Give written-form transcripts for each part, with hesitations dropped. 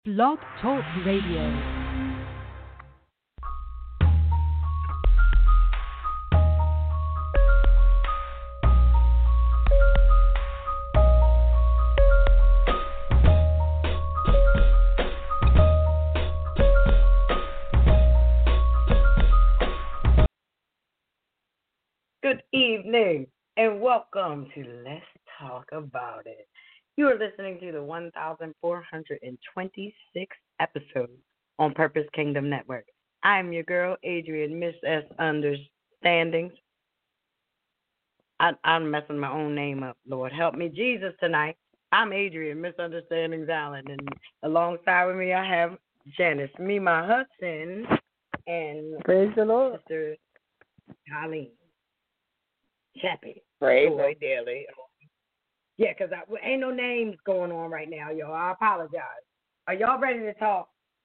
Blog Talk Radio. Good evening and welcome to Let's Talk About It. You are listening to the 1426th episode on Purpose Kingdom Network. I'm your girl, Adrian, Miss S. Understandings. I'm messing my own name up. Lord, help me, Jesus, tonight. I'm Adrian, Misunderstandings Allen, and alongside with me I have Janice, my husband, and Praise the Lord. Sister Colleen. Chappie. Praise Boy Daily. Yeah, because ain't no names going on right now, y'all. I apologize. Are y'all ready to talk?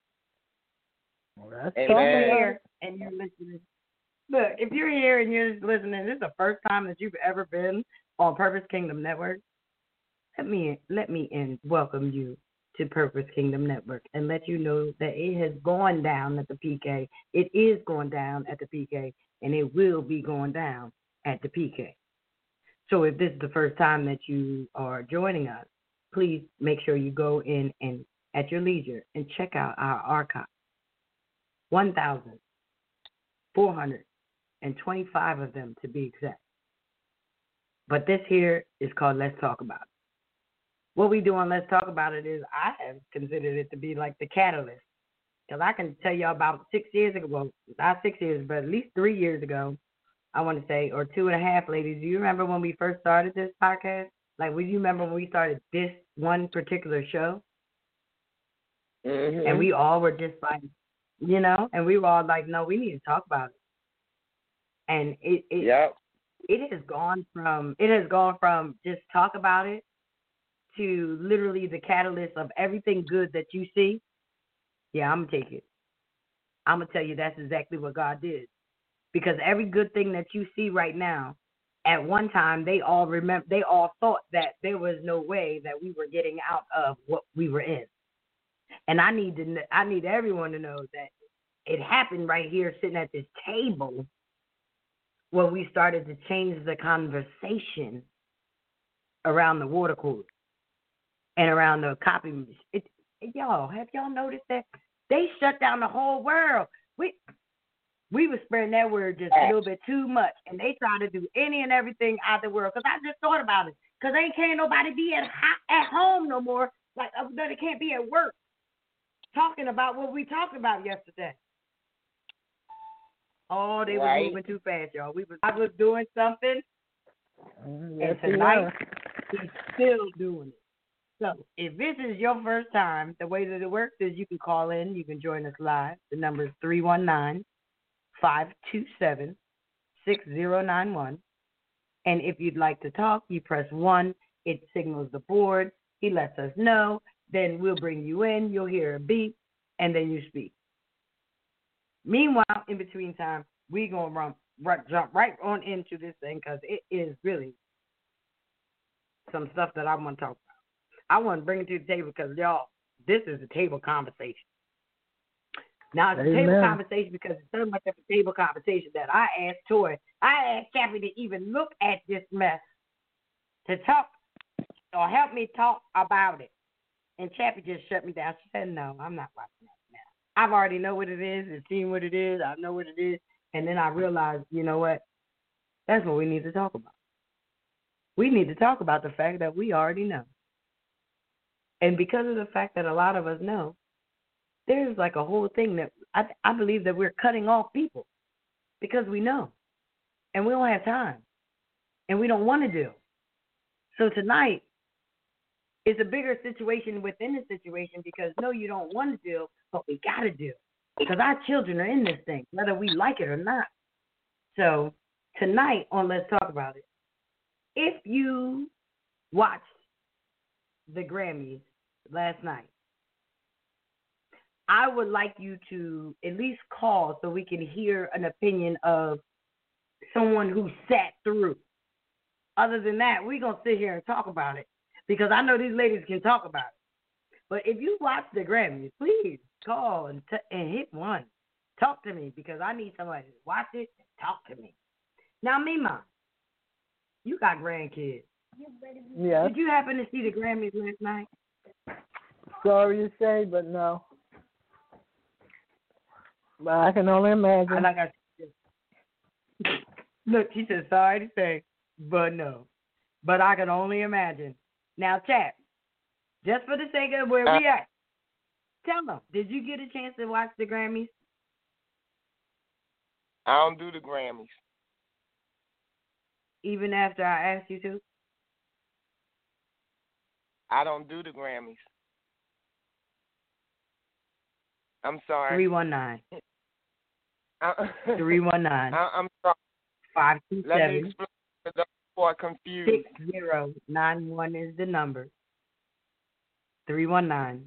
Well, If you're here and you're listening, look, if you're here and you're listening, this is the first time that you've ever been on Purpose Kingdom Network. Let me welcome you to Purpose Kingdom Network and let you know that it has gone down at the PK. It is going down at the PK, and it will be going down at the PK. So if this is the first time that you are joining us, please make sure you go in and at your leisure and check out our archive. 1,425 of them to be exact. But this here is called Let's Talk About It. What we do on Let's Talk About It is I have considered it to be like the catalyst. Because I can tell you about 6 years ago, well, not 6 years, but at least 3 years ago, I want to say, or 2.5, ladies. Do you remember when we first started this podcast? Like, do you remember when we started this one particular show? Mm-hmm. And we all were just like, and we were all like, no, we need to talk about it. And it has gone from just talk about it to literally the catalyst of everything good that you see. Yeah, I'm gonna take it. I'm gonna tell you that's exactly what God did. Because every good thing that you see right now, at one time they all thought that there was no way that we were getting out of what we were in. And I need everyone to know that it happened right here, sitting at this table, when we started to change the conversation around the water cooler and around the copy. Y'all, have y'all noticed that they shut down the whole world? We were spreading that word just a little bit too much, and they try to do any and everything out of the world. Because I just thought about it. Because can't nobody be at home no more. Like, they can't be at work talking about what we talked about yesterday. Oh, they were moving too fast, y'all. I was doing something, and tonight he's still doing it. So if this is your first time, the way that it works is you can call in. You can join us live. The number is 319-527-6091. And if you'd like to talk, you press 1. It signals the board. He lets us know. Then we'll bring you in. You'll hear a beep, and then you speak. Meanwhile, in between time, we're going to jump right on into this thing because it is really some stuff that I want to talk about. I want to bring it to the table because, y'all, this is a table conversation. Now, it's a table conversation because it's so much of a table conversation that I asked Chappie to even look at this mess to talk or help me talk about it. And Chappie just shut me down. She said, no, I'm not watching that now. I've already know what it is and seen what it is. I know what it is. And then I realized, you know what? That's what we need to talk about. We need to talk about the fact that we already know. And because of the fact that a lot of us know, there's like a whole thing that I believe that we're cutting off people because we know. And we don't have time. And we don't want to do. So tonight is a bigger situation within the situation because, no, you don't want to deal, but we got to deal. Because our children are in this thing, whether we like it or not. So tonight on Let's Talk About It, if you watched the Grammys last night, I would like you to at least call so we can hear an opinion of someone who sat through. Other than that, we're going to sit here and talk about it because I know these ladies can talk about it. But if you watch the Grammys, please call and hit one. Talk to me because I need somebody to watch it and talk to me. Now, Mima, you got grandkids. Yes. Did you happen to see the Grammys last night? Sorry to say, but no. But I can only imagine. Look, she said, sorry to say, but no. But I can only imagine. Now, chat, just for the sake of where we at, tell them, did you get a chance to watch the Grammys? I don't do the Grammys. Even after I asked you to? I don't do the Grammys. I'm sorry. 319. 319. I'm sorry. 527. Let me explain to those who are confused. 6091 is the number. 319-527.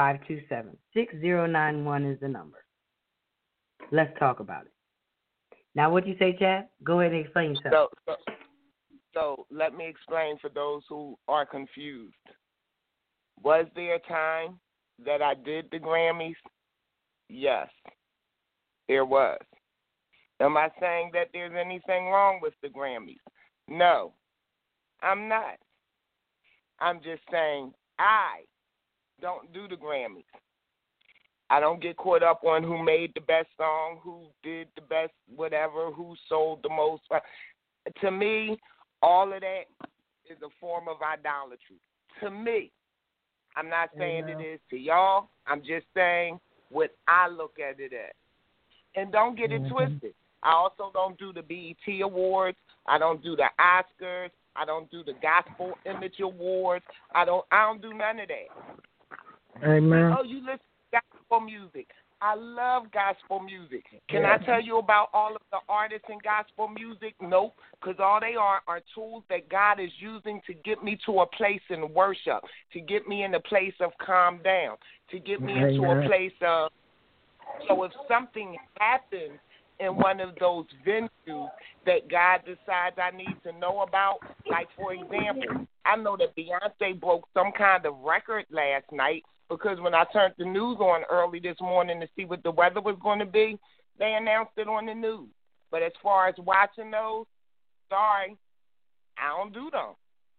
6091 is the number. Let's talk about it. Now, what you say, Chad? Go ahead and explain yourself. So let me explain for those who are confused. Was there a time that I did the Grammys? Yes, there was. Am I saying that there's anything wrong with the Grammys? No, I'm not. I'm just saying I don't do the Grammys. I don't get caught up on who made the best song, who did the best whatever, who sold the most. To me, all of that is a form of idolatry. To me. I'm not saying it is to y'all. I'm just saying what I look at it as. And don't get it twisted. I also don't do the BET Awards. I don't do the Oscars. I don't do the Gospel Image Awards. I don't do none of that. Amen. Oh, you listen to gospel music. I love gospel music. Can I tell you about all of the artists in gospel music? Nope, because all they are tools that God is using to get me to a place in worship, to get me in a place of calm down, to get me into a place of, so if something happens in one of those venues that God decides I need to know about, like, for example, I know that Beyonce broke some kind of record last night, because when I turned the news on early this morning to see what the weather was going to be, they announced it on the news. But as far as watching those, sorry, I don't do them.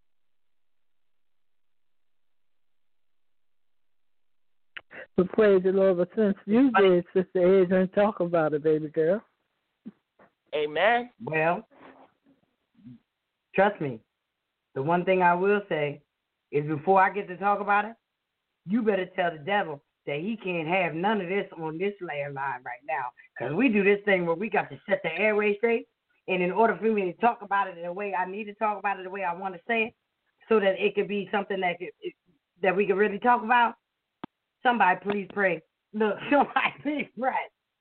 But praise the Lord, but since you did, Sister Adrian, talk about it, baby girl. Amen. Well, trust me, the one thing I will say is before I get to talk about it, you better tell the devil that he can't have none of this on this landline right now. Because we do this thing where we got to set the airway straight. And in order for me to talk about it in the way I need to talk about it, the way I want to say it, so that it could be something that we could really talk about, somebody please pray. Look, somebody please pray.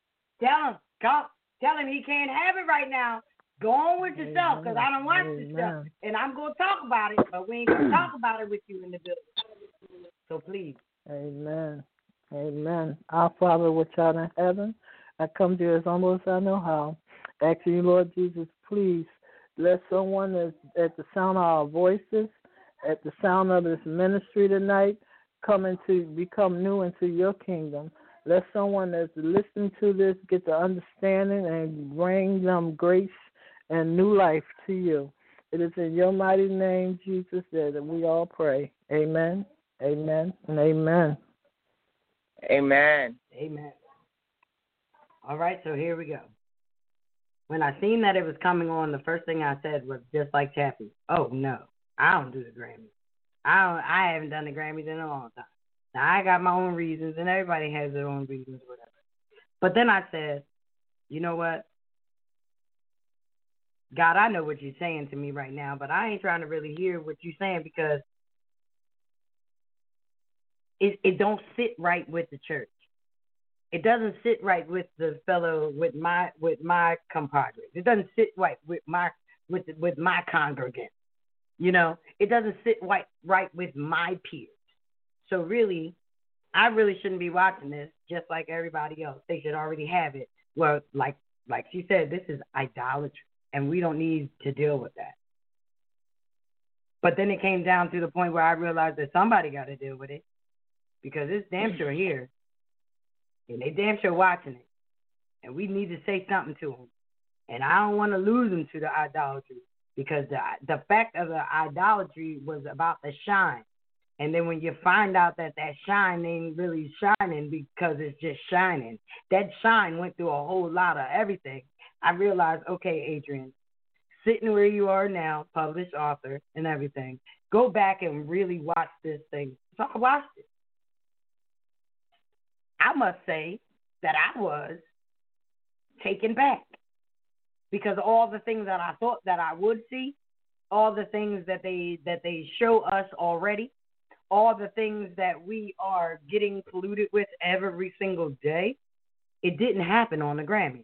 Tell him he can't have it right now. Go on with yourself, because I don't watch this stuff. And I'm going to talk about it, but we ain't going to talk about it with you in the building. So please. Amen. Amen. Our Father which art in heaven, I come to you as humble as I know how. Asking you, Lord Jesus, please let someone that's at the sound of our voices, at the sound of this ministry tonight, become new into your kingdom. Let someone that's listening to this get the understanding and bring them grace and new life to you. It is in your mighty name, Jesus, that we all pray. Amen, amen, and amen. Amen. Amen. All right, so here we go. When I seen that it was coming on, the first thing I said was just like Chappie. Oh, no, I don't do the Grammys. I haven't done the Grammys in a long time. Now, I got my own reasons, and everybody has their own reasons, whatever. But then I said, you know what? God, I know what you're saying to me right now, but I ain't trying to really hear what you're saying because it don't sit right with the church. It doesn't sit right with the fellow, with my compadres. It doesn't sit right with my congregants. You know, it doesn't sit right with my peers. So really, I really shouldn't be watching this just like everybody else. They should already have it. Well, like she said, this is idolatry, and we don't need to deal with that. But then it came down to the point where I realized that somebody got to deal with it. because it's damn sure here, and they damn sure watching it, and we need to say something to them. And I don't want to lose them to the idolatry, because the fact of the idolatry was about the shine. And then when you find out that shine ain't really shining because it's just shining, that shine went through a whole lot of everything. I realized, okay, Adrian, sitting where you are now, published author and everything, go back and really watch this thing. So I watched it. I must say that I was taken back, because all the things that I thought that I would see, all the things that they show us already, all the things that we are getting polluted with every single day, it didn't happen on the Grammys.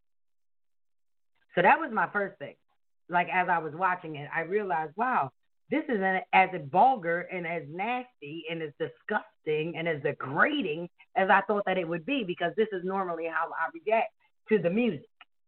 So that was my first thing. Like, as I was watching it, I realized, wow, this isn't as vulgar and as nasty and as disgusting and as degrading as I thought that it would be, because this is normally how I react to the music.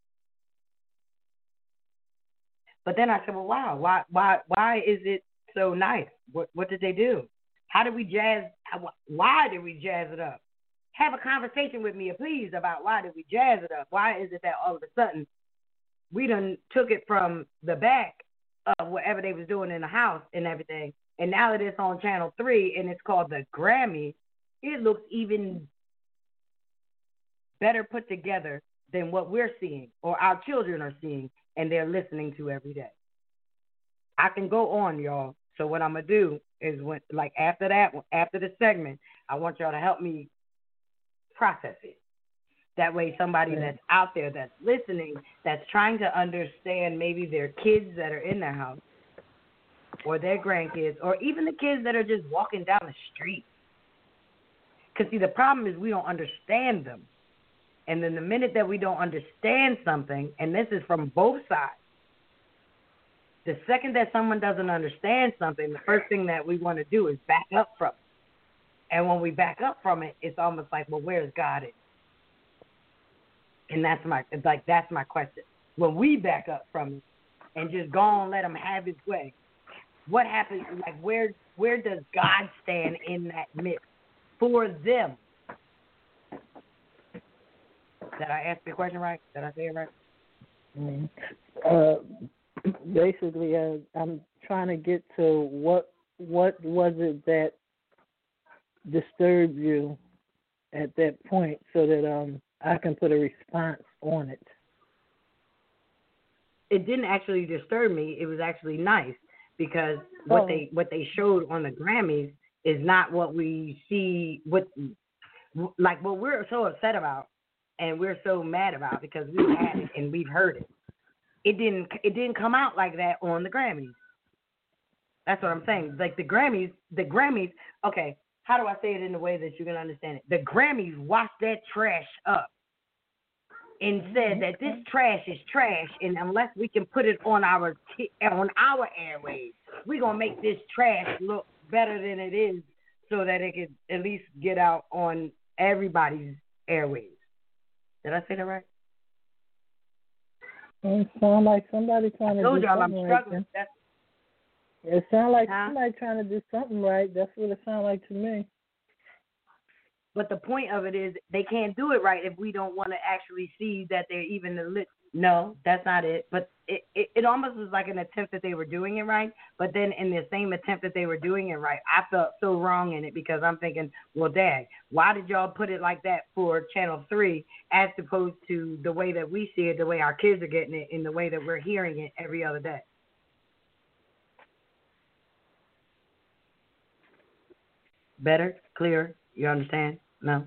But then I said, well, wow, why is it so nice? What did they do? How did we jazz? Why did we jazz it up? Have a conversation with me, please, about why did we jazz it up? Why is it that all of a sudden we done took it from the back of whatever they was doing in the house and everything, and now that it's on Channel 3 and it's called the Grammy, it looks even better put together than what we're seeing or our children are seeing and they're listening to every day. I can go on, y'all. So what I'm going to do is, when, like, after the segment, I want y'all to help me process it. That way somebody that's out there that's listening, that's trying to understand maybe their kids that are in their house or their grandkids or even the kids that are just walking down the street. Because, see, the problem is we don't understand them. And then the minute that we don't understand something, and this is from both sides, the second that someone doesn't understand something, the first thing that we want to do is back up from it. And when we back up from it, it's almost like, well, where's God in? And that's my question. When we back up from it and just go on, let him have his way, what happens? Like, where does God stand in that midst for them? Did I ask the question right? Did I say it right? Basically, I'm trying to get to what was it that disturbed you at that point, so that I can put a response on it. It didn't actually disturb me. It was actually nice, because what they showed on the Grammys is not what we see. What we're so upset about and we're so mad about, because we've had it and we've heard it. It didn't come out like that on the Grammys. That's what I'm saying. Like the Grammys. Okay, how do I say it in a way that you can understand it? The Grammys washed that trash up and said that this trash is trash, and unless we can put it on our airwaves, we're gonna make this trash look better than it is, so that it could at least get out on everybody's airwaves. Did I say that right? It sounds like somebody trying to do something right. It sounds like somebody trying to do something right. That's what it sounds like to me. But the point of it is, they can't do it right if we don't want to actually see that they're even No, that's not it. But it almost was like an attempt that they were doing it right. But then in the same attempt that they were doing it right, I felt so wrong in it, because I'm thinking, well, Dad, why did y'all put it like that for Channel 3 as opposed to the way that we see it, the way our kids are getting it, and the way that we're hearing it every other day? Better? Clearer? You understand? No?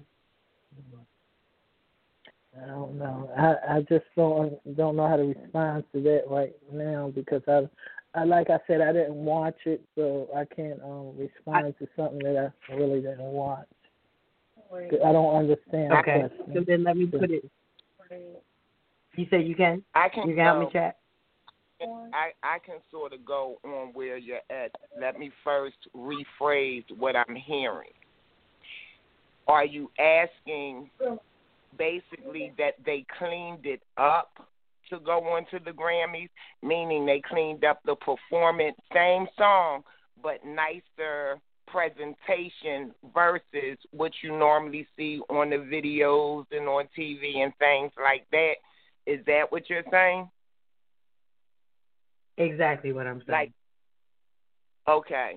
I don't know. I just don't know how to respond to that right now, because I like I said, I didn't watch it, so I can't respond to something that I really didn't watch. I don't understand. Okay, so then let me put it. You said you can? You can help me, chat? I can sort of go on where you're at. Let me first rephrase what I'm hearing. Are you asking basically that they cleaned it up to go on to the Grammys, meaning they cleaned up the performance, same song, but nicer presentation versus what you normally see on the videos and on TV and things like that. Is that what you're saying? Exactly what I'm saying. Okay.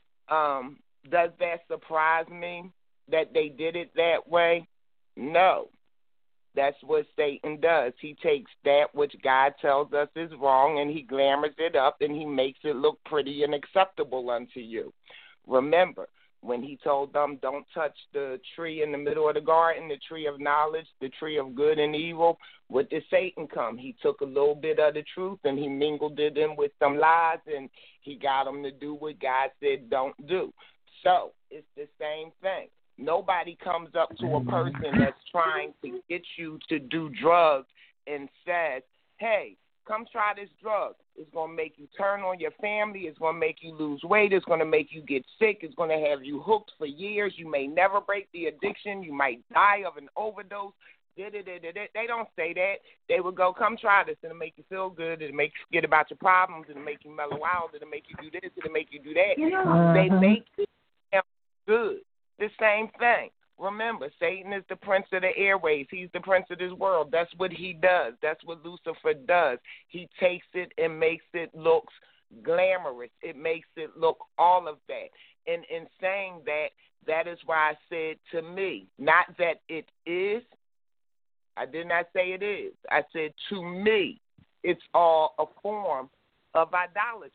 Does that surprise me that they did it that way? No. That's what Satan does. He takes that which God tells us is wrong and he glamours it up and he makes it look pretty and acceptable unto you. Remember, when he told them, don't touch the tree in the middle of the garden, the tree of knowledge, the tree of good and evil, what did Satan come? He took a little bit of the truth and he mingled it in with some lies and he got them to do what God said don't do. So it's the same thing. Nobody comes up to a person that's trying to get you to do drugs and says, hey, come try this drug. It's going to make you turn on your family. It's going to make you lose weight. It's going to make you get sick. It's going to have you hooked for years. You may never break the addiction. You might die of an overdose. They don't say that. They would go, come try this. It'll make you feel good. It'll make you forget about your problems. It'll make you mellow out. It'll make you do this. It'll make you do that. They make it good. The same thing. Remember, Satan is the prince of the airways. He's the prince of this world. That's what he does. That's what Lucifer does. He takes it and makes it look glamorous. It makes it look all of that. And in saying that, that is why I said to me, not that it is. I did not say it is. I said to me, it's all a form of idolatry.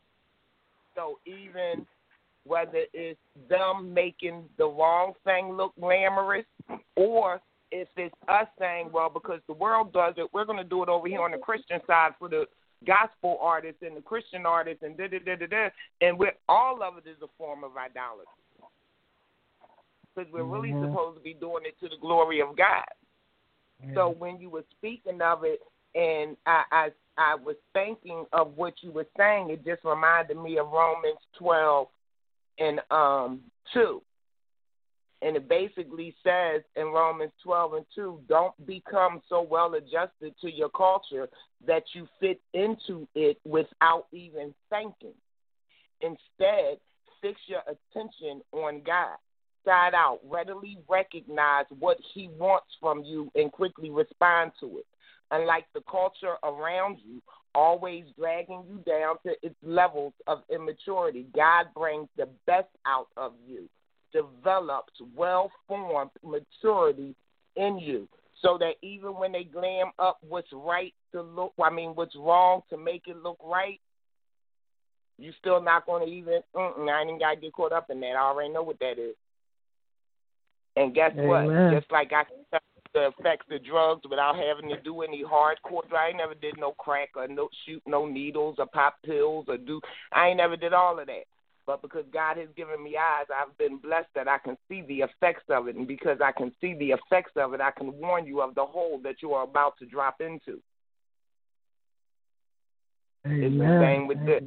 So even whether it's them making the wrong thing look glamorous or if it's us saying, well, because the world does it, we're going to do it over here on the Christian side for the gospel artists and the Christian artists and da-da-da-da-da, and all of it is a form of idolatry. Because we're really supposed to be doing it to the glory of God. So when you were speaking of it and I was thinking of what you were saying, it just reminded me of Romans 12 and 2. And it basically says in Romans 12 and 2, don't become so well adjusted to your culture that you fit into it without even thinking. Instead, fix your attention on God. Side out, readily recognize what he wants from you and quickly respond to it. Unlike the culture around you, always dragging you down to its levels of immaturity, God brings the best out of you, develops well-formed maturity in you, so that even when they glam up what's what's wrong to make it look right, you're still not going to even, I ain't even got to get caught up in that. I already know what that is. And guess what? Just like I can tell the effects of drugs without having to do any hardcore. I ain't never did no crack or shoot no needles or pop pills I ain't never did all of that. But because God has given me eyes, I've been blessed that I can see the effects of it. And because I can see the effects of it, I can warn you of the hole that you are about to drop into. Amen. It's the same with this.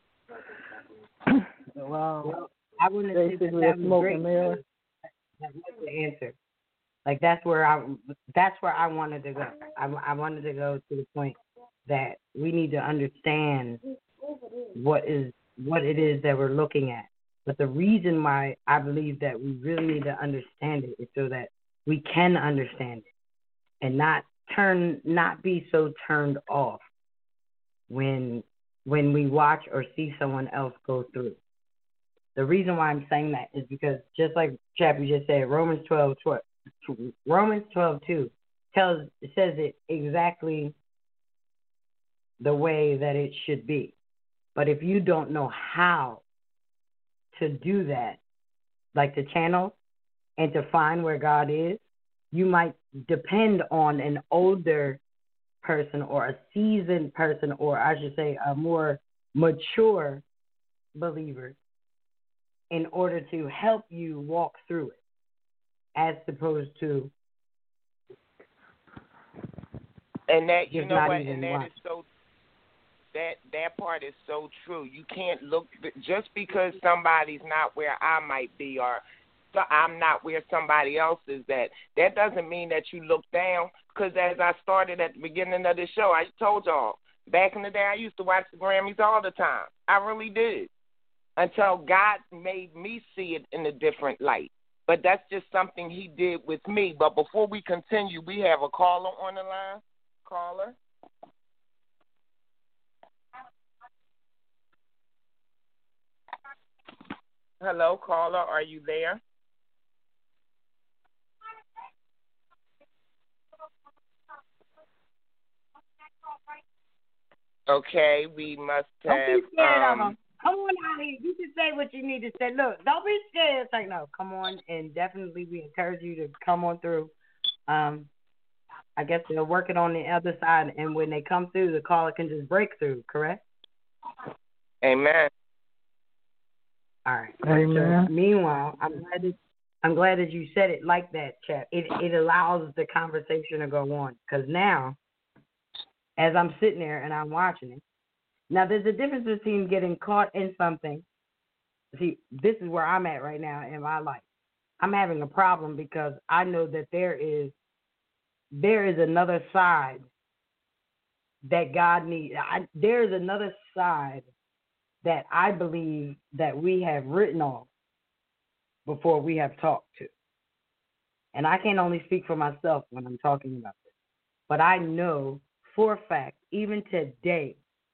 Wow. Well, I wouldn't say that was great. That was the answer. Like that's where I wanted to go. I wanted to go to the point that we need to understand what it is that we're looking at. But the reason why I believe that we really need to understand it is so that we can understand it and not be so turned off when we watch or see someone else go through. The reason why I'm saying that is because just like Chappie just said, Romans 12:2 says it exactly the way that it should be. But if you don't know how to do that, like to channel and to find where God is, you might depend on an older person or a seasoned person, or I should say a more mature believer, in order to help you walk through it, as opposed to and that you just know not what, even and that watch. is so that part is so true. You can't look just because somebody's not where I might be, or I'm not where somebody else is at. That doesn't mean that you look down. Because as I started at the beginning of the show, I told y'all back in the day I used to watch the Grammys all the time. I really did. until God made me see it in a different light. But that's just something he did with me. But before we continue, we have a caller on the line. Caller. Hello, caller. Are you there? Okay, we must have. Don't be scared of them. Come on out here. You can say what you need to say. Look, don't be scared. It's like, no, come on. And definitely we encourage you to come on through. I guess they'll work it on the other side. And when they come through, the caller can just break through, correct? Amen. All right. Amen. So, meanwhile, I'm glad that you said it like that, Chap. It allows the conversation to go on. Because now, as I'm sitting there and I'm watching it, now there's a difference between getting caught in something. See, this is where I'm at right now in my life. I'm having a problem because I know that there is another side that God needs. There is another side that I believe that we have written off before we have talked to. And I can only speak for myself when I'm talking about this. But I know for a fact, even today,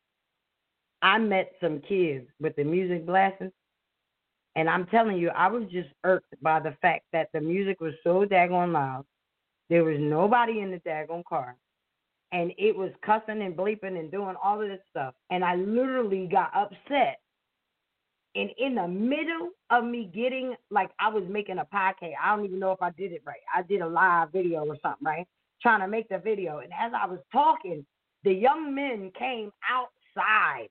I met some kids with the music blasting, and I'm telling you, I was just irked by the fact that the music was so daggone loud. There was nobody in the daggone car, and it was cussing and bleeping and doing all of this stuff. And I literally got upset. And in the middle of me getting, like I was making a podcast, I don't even know if I did it right. I did a live video or something, right? Trying to make the video. And as I was talking, the young men came outside.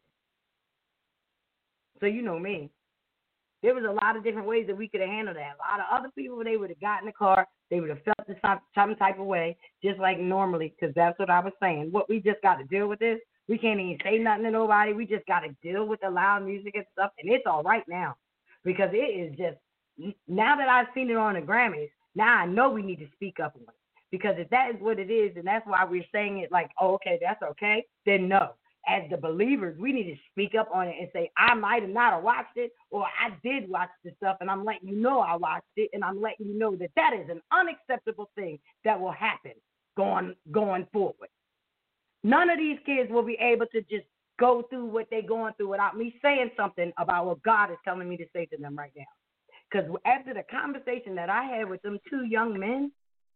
So you know me. There was a lot of different ways that we could have handled that. A lot of other people, they would have gotten in the car. They would have felt some type of way, just like normally, because that's what I was saying. What we just got to deal with this. We can't even say nothing to nobody. We just got to deal with the loud music and stuff. And it's all right now because it is just, now that I've seen it on the Grammys, now I know we need to speak up on it. Because if that is what it is, and that's why we're saying it like, oh, okay, that's okay, then no. As the believers, we need to speak up on it and say, I might have not have watched it, or I did watch the stuff, and I'm letting you know I watched it, and I'm letting you know that that is an unacceptable thing that will happen going forward. None of these kids will be able to just go through what they're going through without me saying something about what God is telling me to say to them right now. Because after the conversation that I had with them two young men,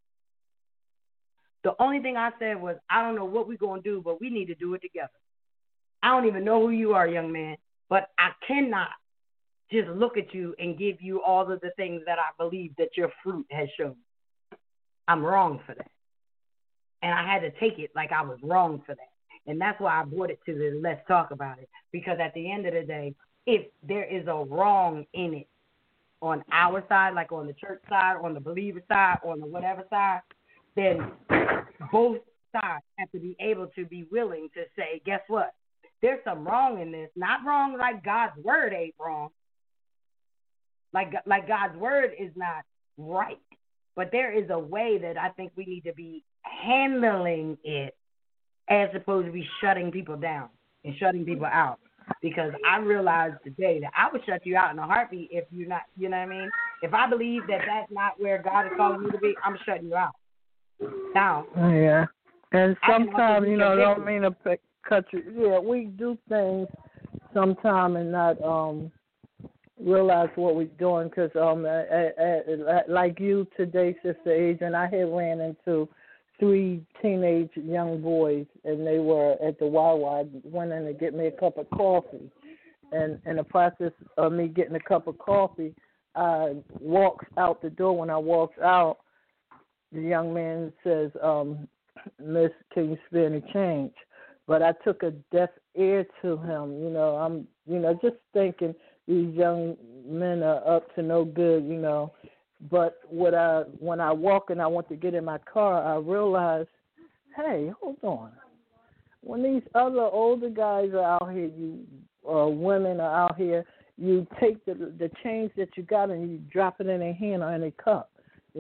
the only thing I said was, I don't know what we're going to do, but we need to do it together. I don't even know who you are, young man, but I cannot just look at you and give you all of the things that I believe that your fruit has shown. I'm wrong for that. And I had to take it like I was wrong for that. And that's why I brought it to the let's talk about it. Because at the end of the day, if there is a wrong in it on our side, like on the church side, on the believer side, on the whatever side, then both sides have to be able to be willing to say, guess what? There's some wrong in this. Not wrong like God's word ain't wrong. Like God's word is not right. But there is a way that I think we need to be handling it as opposed to be shutting people down and shutting people out. Because I realized today that I would shut you out in a heartbeat if you're not, you know what I mean? If I believe that that's not where God is calling me to be, I'm shutting you out. Now. Yeah. And sometimes, don't mean to cut you. Yeah, we do things sometimes and not realize what we're doing because, like you today, Sister Adrian, I had ran into 3 teenage young boys, and they were at the Wawa. I went in to get me a cup of coffee. And in the process of me getting a cup of coffee, I walked out the door. When I walked out, the young man says, Miss, can you spare any change? But I took a deaf ear to him. I'm, just thinking these young men are up to no good, But when I walk and I want to get in my car, I realize, hey, hold on. When these other older guys are out here, women are out here, you take the change that you got and you drop it in their hand or in a cup,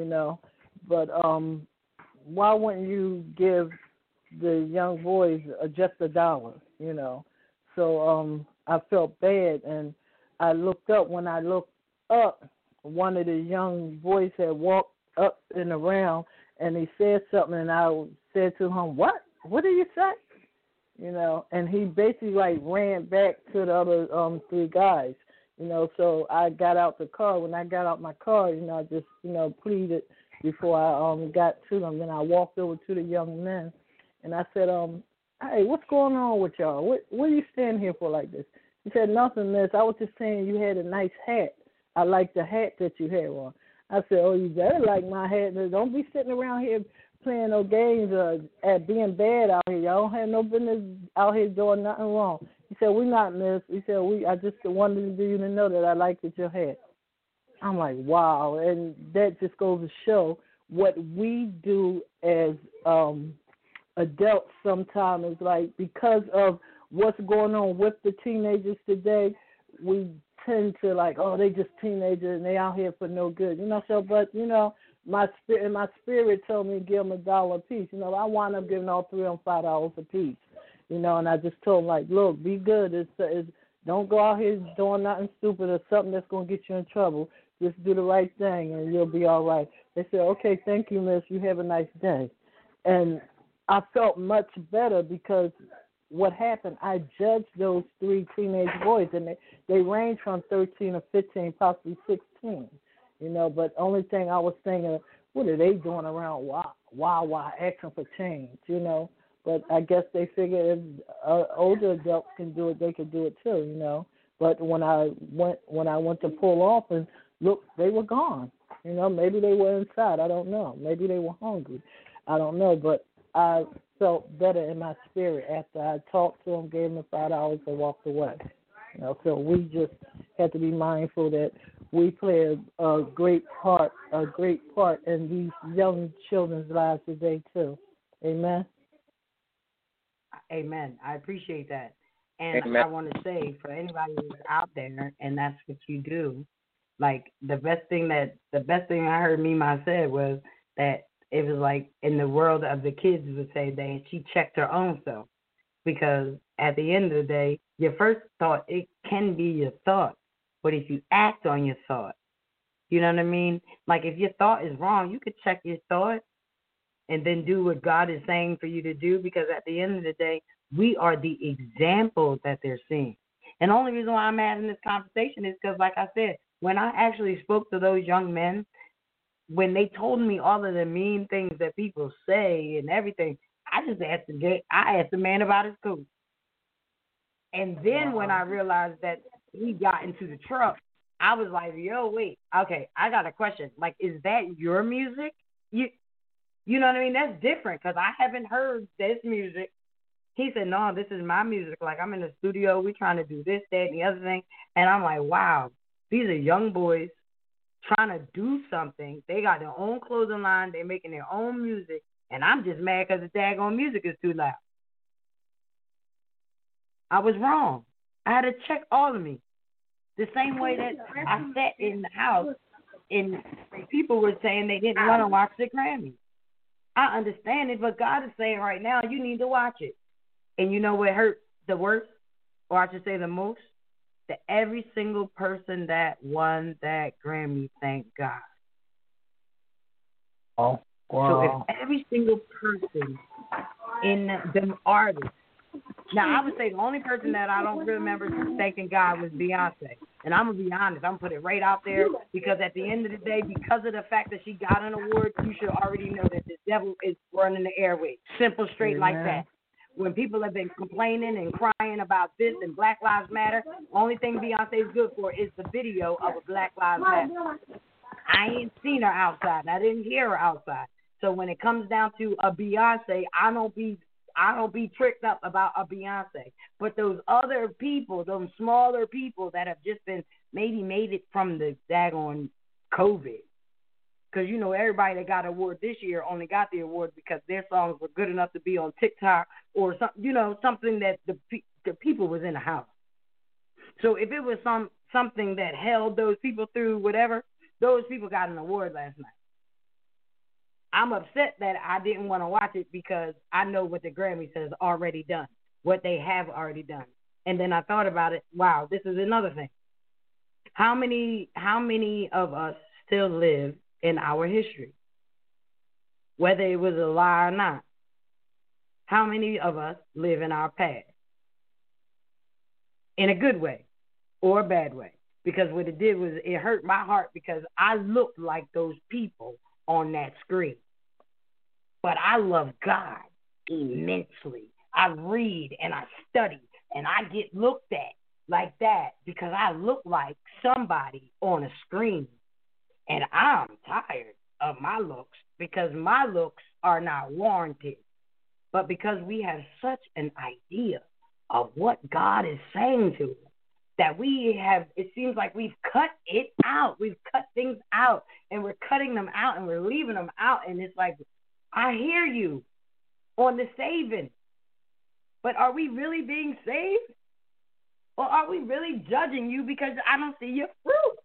But why wouldn't you give the young boys just $1, So I felt bad, and I looked up. When I looked up, one of the young boys had walked up and around, and he said something, and I said to him, "What? What did you say?" You know, and he basically like ran back to the other three guys. You know, so I got out the car. When I got out my car, you know, I just pleaded before I got to them. Then I walked over to the young men, and I said, "Hey, what's going on with y'all? What are you standing here for like this?" He said, "Nothing, miss. I was just saying you had a nice hat. I like the hat that you had on." I said, "Oh, you better like my hat. Don't be sitting around here playing no games at being bad out here. Y'all don't have no business out here doing nothing wrong." He said, "We not, miss." He said, I just wanted you to know that I liked your hat." I'm like, wow. And that just goes to show what we do as adults sometimes is like, because of what's going on with the teenagers today, we tend to like, oh, they just teenagers and they out here for no good. You know, so, but, you know, my spirit told me to give them $1 a piece. You know, I wound up giving all three of them $5 a piece. You know, and I just told them, like, look, be good. Don't go out here doing nothing stupid or something that's going to get you in trouble. Just do the right thing and you'll be all right. They said, okay, thank you, miss. You have a nice day. And I felt much better because what happened, I judged those three teenage boys, and they range from 13 or 15, possibly 16, you know, but only thing I was thinking, what are they doing around Wawa asking for change, you know? But I guess they figured if older adults can do it, they could do it too, you know. But when I went to pull off and look, they were gone. You know, maybe they were inside. I don't know. Maybe they were hungry. I don't know. But I felt better in my spirit after I talked to them, gave them the $5, and walked away. You know, so we just have to be mindful that we play a great part in these young children's lives today too. Amen. Amen. I appreciate that. And Amen. I want to say for anybody who's out there, and that's what you do, like the best thing I heard Mima said was that it was like in the world of the kids would say that she checked her own self, because at the end of the day, your first thought, it can be your thought, but if you act on your thought, you know what I mean? Like if your thought is wrong, you could check your thought and then do what God is saying for you to do, because at the end of the day, we are the example that they're seeing. And the only reason why I'm having this conversation is because, like I said, when I actually spoke to those young men, when they told me all of the mean things that people say and everything, I just asked the man about his coat. And then when I realized that he got into the truck, I was like, yo, wait, okay, I got a question. Like, is that your music? You know what I mean? That's different, because I haven't heard this music. He said, no, this is my music. Like, I'm in the studio. We're trying to do this, that, and the other thing. And I'm like, wow, these are young boys trying to do something. They got their own clothing line. They're making their own music. And I'm just mad because the daggone music is too loud. I was wrong. I had to check all of me. The same way that I sat in the house and people were saying they didn't want to watch the Grammys. I understand it, but God is saying right now, you need to watch it. And you know what hurt the worst, or I should say the most? That every single person that won that Grammy, thank God. Oh, wow. So if every single person in them artists, now I would say the only person that I don't remember thanking God was Beyonce. And I'm going to be honest, I'm going to put it right out there, because at the end of the day, because of the fact that she got an award, you should already know that the devil is running the airways. Simple, straight, like that. When people have been complaining and crying about this and Black Lives Matter, only thing Beyonce is good for is the video of a Black Lives Matter. I ain't seen her outside. I didn't hear her outside. So when it comes down to a Beyonce, I don't be tricked up about a Beyonce. But those other people, those smaller people that have just been maybe made it from the daggone COVID. Because, you know, everybody that got an award this year only got the award because their songs were good enough to be on TikTok or something, you know, something that the people was in the house. So if it was something that held those people through whatever, those people got an award last night. I'm upset that I didn't want to watch it because I know what the Grammys has already done, what they have already done. And then I thought about it, wow, this is another thing. How many of us still live in our history, whether it was a lie or not? How many of us live in our past, in a good way or a bad way? Because what it did was it hurt my heart because I looked like those people on that screen. But I love God immensely. I read and I study and I get looked at like that because I look like somebody on a screen. And I'm tired of my looks because my looks are not warranted. But because we have such an idea of what God is saying to us, that we have, it seems like we've cut it out. We've cut things out, and we're cutting them out, and we're leaving them out. And it's like, I hear you on the saving, but are we really being saved? Or are we really judging you because I don't see your fruit?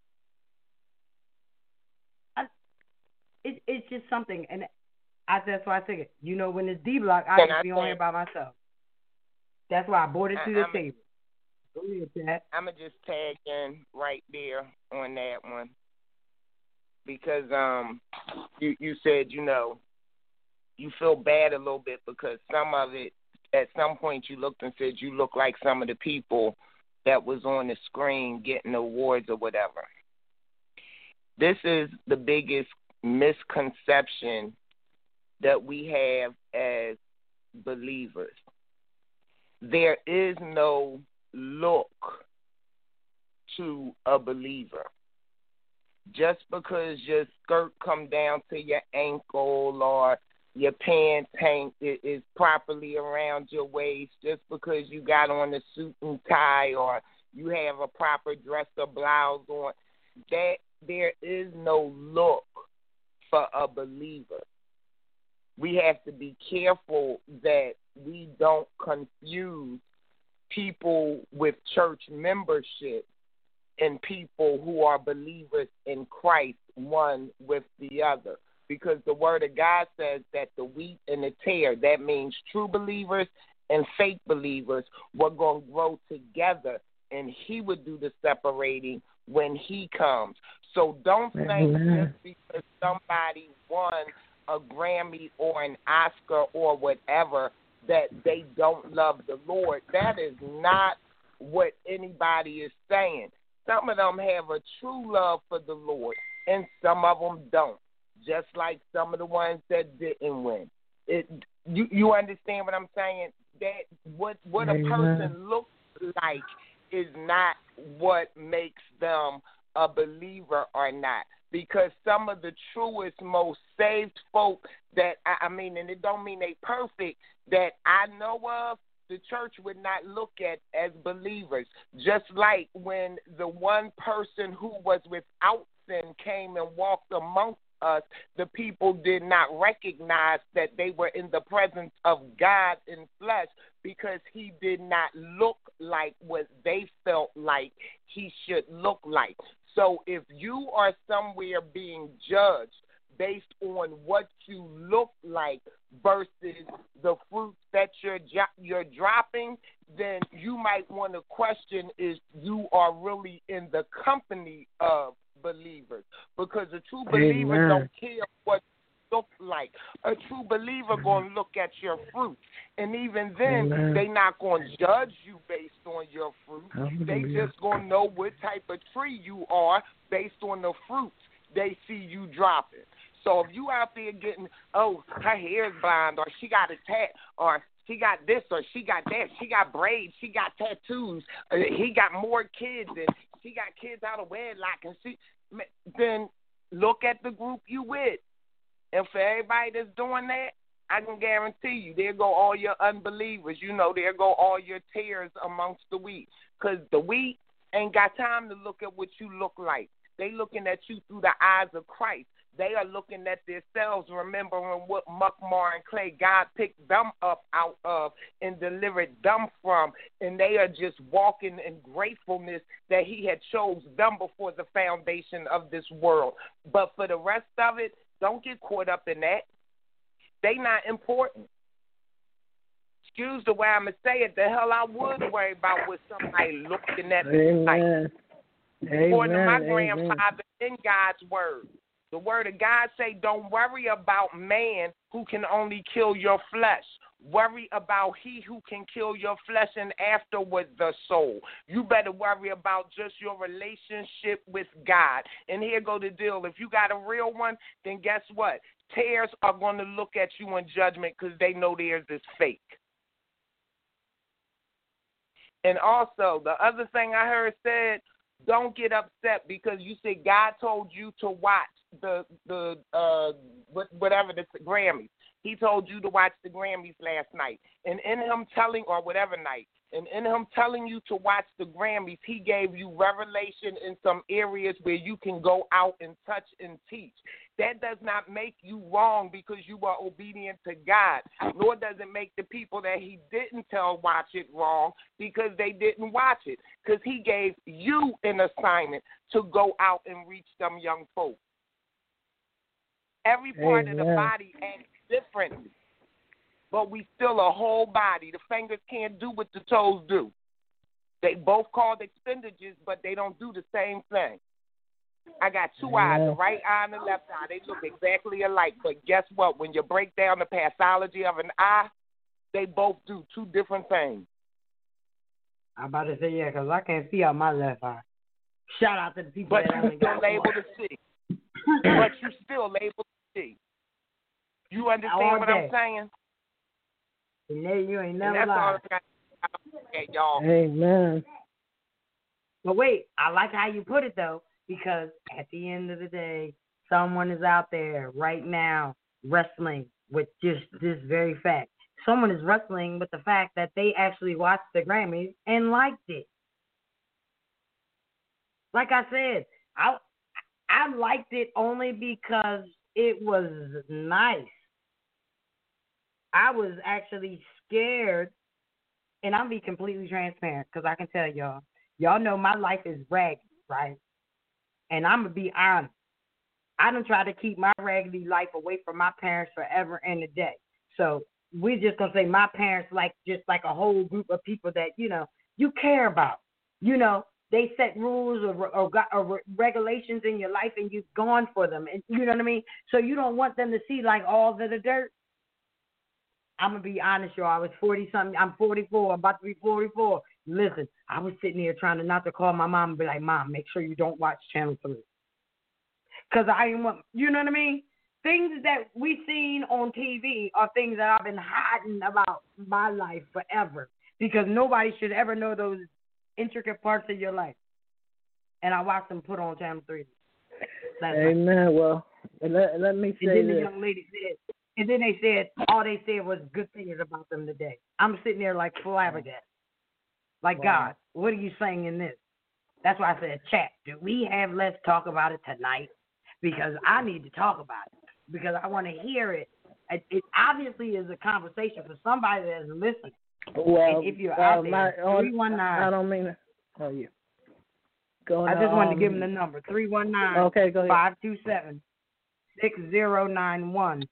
It's just something, and that's why I figured, when it's D-Block, I just be on here by myself. That's why I boarded through the table. Go ahead, Chad. I'm going to just tag in right there on that one. Because you said, you feel bad a little bit because some of it, at some point you looked and said you look like some of the people that was on the screen getting awards or whatever. This is the biggest misconception that we have as believers. There is no look to a believer. Just because your skirt come down to your ankle or your pants is properly around your waist, just because you got on a suit and tie or you have a proper dress or blouse on, that there is no look for a believer. We have to be careful that we don't confuse people with church membership and people who are believers in Christ one with the other. Because the Word of God says that the wheat and the tare, that means true believers and fake believers, were going to grow together, and He would do the separating when He comes. So don't think just because somebody won a Grammy or an Oscar or whatever that they don't love the Lord. That is not what anybody is saying. Some of them have a true love for the Lord, and some of them don't, just like some of the ones that didn't win. You understand what I'm saying? That what a person looks like is not what makes them a believer or not. Because some of the truest, most saved folk that, and it don't mean they perfect, that I know of, the church would not look at as believers. Just like when the one person who was without sin came and walked amongst us, the people did not recognize that they were in the presence of God in flesh because He did not look like what they felt like He should look like. So if you are somewhere being judged based on what you look like versus the fruits that you're dropping, then you might want to question if you are really in the company of believers. Because a true believer don't care what you look like. A true believer going to look at your fruit. And even then, they not going to judge you based on your fruit. They just going to know what type of tree you are based on the fruits they see you dropping. So if you out there getting, oh, her hair is blonde, or she got a tat, or she got this, or she got that, she got braids, she got tattoos, he got more kids, and she got kids out of wedlock, and then look at the group you with. And for everybody that's doing that, I can guarantee you, there go all your unbelievers. There go all your tares amongst the wheat. Because the wheat ain't got time to look at what you look like. They looking at you through the eyes of Christ. They are looking at themselves, remembering what muck, mar, and clay God picked them up out of and delivered them from. And they are just walking in gratefulness that He had chose them before the foundation of this world. But for the rest of it, don't get caught up in that. They not important. Excuse the way I'm going to say it. The hell I would worry about what somebody looking at me like. According to my Amen. grandfather in God's word. The word of God say, don't worry about man who can only kill your flesh. Worry about he who can kill your flesh and afterward the soul. You better worry about just your relationship with God. And here go the deal. If you got a real one, then guess what? Tares are going to look at you in judgment because they know theirs is fake. And also, the other thing I heard said, don't get upset because you said God told you to watch the Grammys. He told you to watch the Grammys last night. And in him telling, or whatever night, and in him telling you to watch the Grammys, he gave you revelation in some areas where you can go out and touch and teach. That does not make you wrong because you are obedient to God, nor does it make the people that he didn't tell watch it wrong because they didn't watch it, because he gave you an assignment to go out and reach them young folks. Every part of the body acts differently, but we still a whole body. The fingers can't do what the toes do. They both called expendages, but they don't do the same thing. I got two eyes, the right eye and the left eye. They look exactly alike, but guess what? When you break down the pathology of an eye, they both do two different things. I'm about to say, yeah, because I can't see out my left eye. Shout out to the people but that you only still got able one. to see. But you still able to see. You understand what I'm saying? And you ain't And never that's all lied. I got to say, y'all. Amen. But wait, I like how you put it, though, because at the end of the day, someone is out there right now wrestling with just this very fact. Someone is wrestling with the fact that they actually watched the Grammys and liked it. Like I said, I liked it only because it was nice. I was actually scared, and I'm be completely transparent because I can tell y'all know my life is raggedy, right? And I'm going to be honest. I done tried to keep my raggedy life away from my parents forever and a day. So we're just going to say my parents just like a whole group of people that, you care about. They set rules or regulations in your life and you've gone for them. And you know what I mean? So you don't want them to see like all the dirt. I'm going to be honest, y'all. I was 40-something. I'm 44. I'm about to be 44. Listen, I was sitting here trying not to call my mom and be like, Mom, make sure you don't watch Channel 3. Because I didn't want, you know what I mean? Things that we've seen on TV are things that I've been hiding about my life forever. Because nobody should ever know those intricate parts of your life. And I watched them put on Channel 3. Amen. Well, let me say and then this. The young lady said, and then they said, all they said was good things about them today. I'm sitting there like flabbergasted. Like, Wow. God, what are you saying in this? That's why I said, chat, do we have Let's Talk About It tonight? Because I need to talk about it. Because I want to hear it. It obviously is a conversation for somebody that's listening. Well, and if you're out there, 319. I don't mean to. Oh, yeah. Go I ahead. just wanted to give them the number, 319. Okay, go ahead. 527-6091.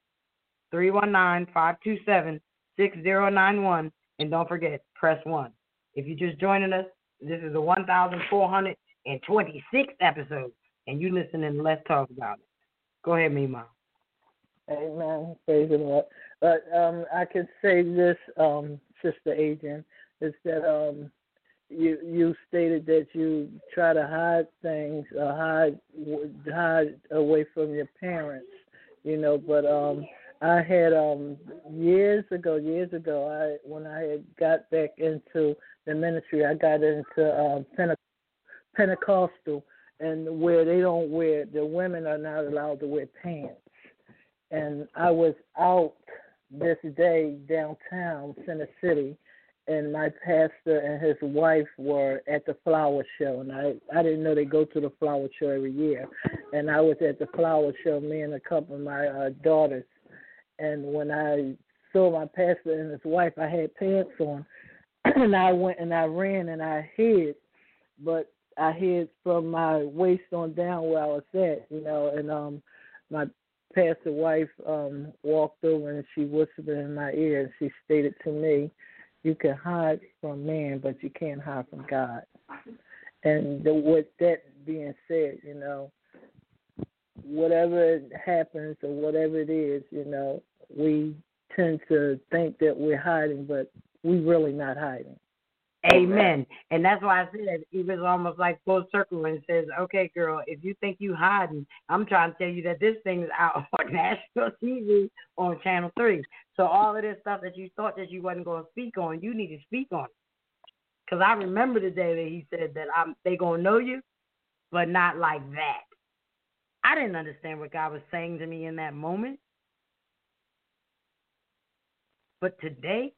319-527-6091. And don't forget, press 1. If you're just joining us, this is the 1,426th episode, and you listening to Let's Talk About It. Go ahead, Mima. Amen. Praise the Lord. But I can say this, Sister Adrian, is that you stated that you try to hide things, hide away from your parents, but I had years ago, when I had got back into the ministry, I got into Pentecostal, and where they don't wear, the women are not allowed to wear pants. And I was out this day downtown, Center City, and my pastor and his wife were at the flower show. And I didn't know they go to the flower show every year. And I was at the flower show, me and a couple of my daughters. And when I saw my pastor and his wife, I had pants on. And I went and I ran and I hid. But I hid from my waist on down where I was at, and my pastor wife walked over and she whispered in my ear and she stated to me, you can hide from man, but you can't hide from God. And with that being said, whatever happens or whatever it is, we tend to think that we're hiding, but we're really not hiding. Amen. And that's why I said it was almost like full circle and says, okay, girl, if you think you hiding, I'm trying to tell you that this thing is out on national TV on Channel 3. So all of this stuff that you thought that you wasn't going to speak on, you need to speak on it. Because I remember the day that he said that they going to know you, but not like that. I didn't understand what God was saying to me in that moment. But today,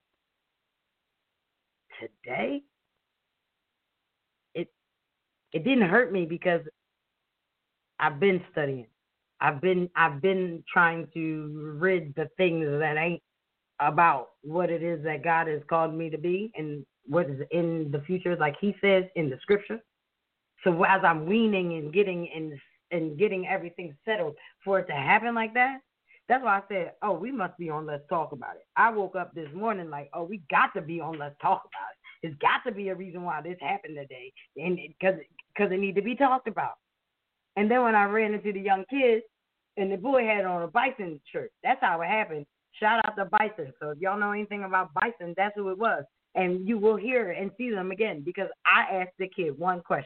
it didn't hurt me because I've been studying. I've been trying to rid the things that ain't about what it is that God has called me to be and what is in the future, like he says in the scripture. So as I'm weaning and getting everything settled for it to happen like that, that's why I said, oh, we must be on Let's Talk About It. I woke up this morning like, oh, we got to be on Let's Talk About It. There's got to be a reason why this happened today, and because it need to be talked about. And then when I ran into the young kids, and the boy had on a Bison shirt, that's how it happened. Shout out to Bison. So if y'all know anything about Bison, that's who it was. And you will hear and see them again because I asked the kid one question.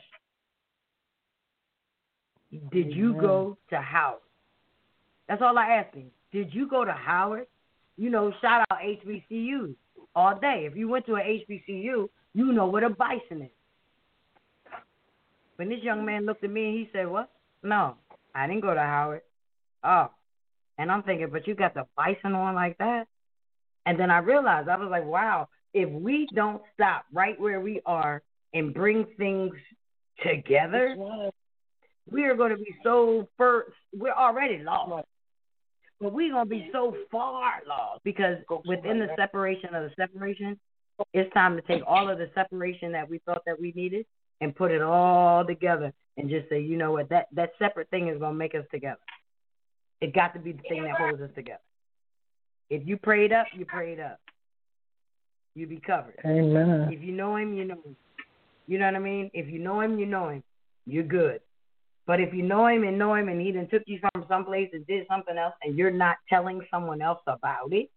Did you go to Howard? That's all I asked him. Did you go to Howard? Shout out HBCUs all day. If you went to an HBCU, you know what a Bison is. When this young man looked at me, he said, what? No, I didn't go to Howard. Oh. And I'm thinking, but you got the Bison on like that? And then I realized, I was like, wow, if we don't stop right where we are and bring things together, we are going to be we're already lost. But we're going to be so far lost because within the separation of the separation, it's time to take all of the separation that we thought that we needed and put it all together and just say, you know what, that separate thing is going to make us together. It got to be the thing that holds us together. If you prayed up, you prayed up. You be covered. Amen. If you know him, you know him. You know what I mean? If you know him, you're good. But if you know him and he done took you from someplace and did something else and you're not telling someone else about it,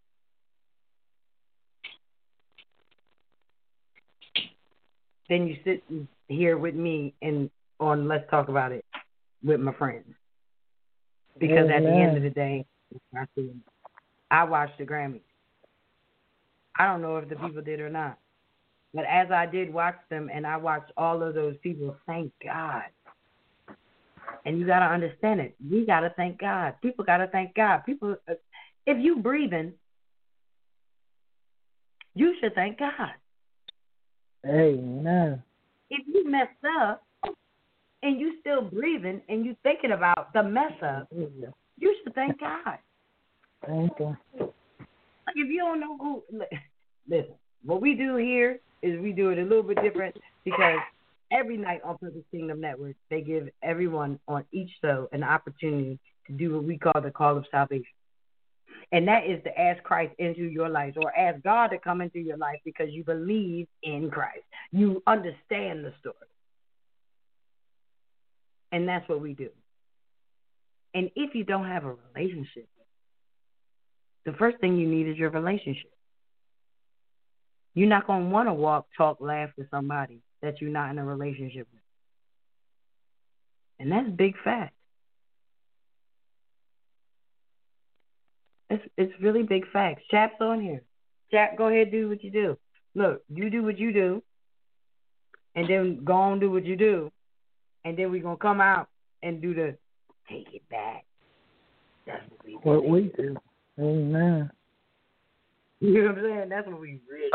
then you sit here with me and on Let's Talk About It with my friends. Because at the end of the day, I watched the Grammys. I don't know if the people did or not. But as I did watch them and I watched all of those people, thank God. And you got to understand it. We got to thank God. People got to thank God. People, if you breathing, you should thank God. Amen. If you messed up and you still breathing and you thinking about the mess up, you should thank God. Thank you. Like if you don't know who, listen, what we do here is we do it a little bit different because every night on Purpose Kingdom Network, they give everyone on each show an opportunity to do what we call the call of salvation. And that is to ask Christ into your life or ask God to come into your life because you believe in Christ. You understand the story. And that's what we do. And if you don't have a relationship, the first thing you need is your relationship. You're not going to want to walk, talk, laugh with somebody that you're not in a relationship with. And that's big fact. It's really big facts. Chap's on here. Chap, go ahead, do what you do. Look, you do what you do, and then go on do what you do, and then we're going to come out and do the take it back. That's what we do. Amen. You know what I'm saying? That's what we really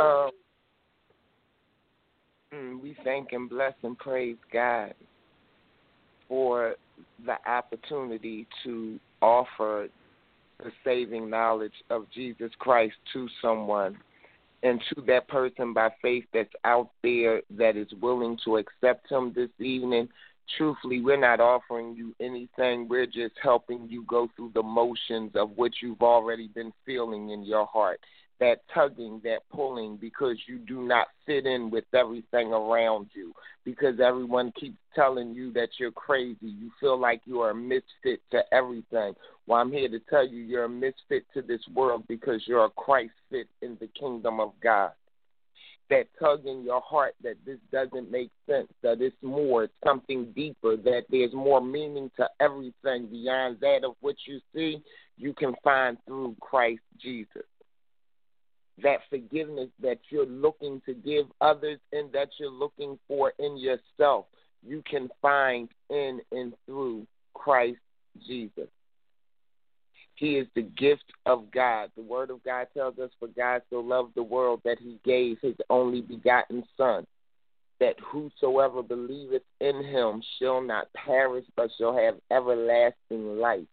do. We thank and bless and praise God for the opportunity to offer the saving knowledge of Jesus Christ to someone and to that person by faith that's out there that is willing to accept him this evening Truthfully, we're not offering you anything. We're just helping you go through the motions of what you've already been feeling in your heart. That tugging, that pulling, because you do not fit in with everything around you, because everyone keeps telling you that you're crazy. You feel like you are a misfit to everything. Well, I'm here to tell you you're a misfit to this world because you're a Christ fit in the kingdom of God. That tug in your heart that this doesn't make sense, that it's more, it's something deeper, that there's more meaning to everything beyond that of what you see, you can find through Christ Jesus. That forgiveness that you're looking to give others and that you're looking for in yourself, you can find in and through Christ Jesus. He is the gift of God. The Word of God tells us, for God so loved the world that he gave his only begotten Son, that whosoever believeth in him shall not perish but shall have everlasting life.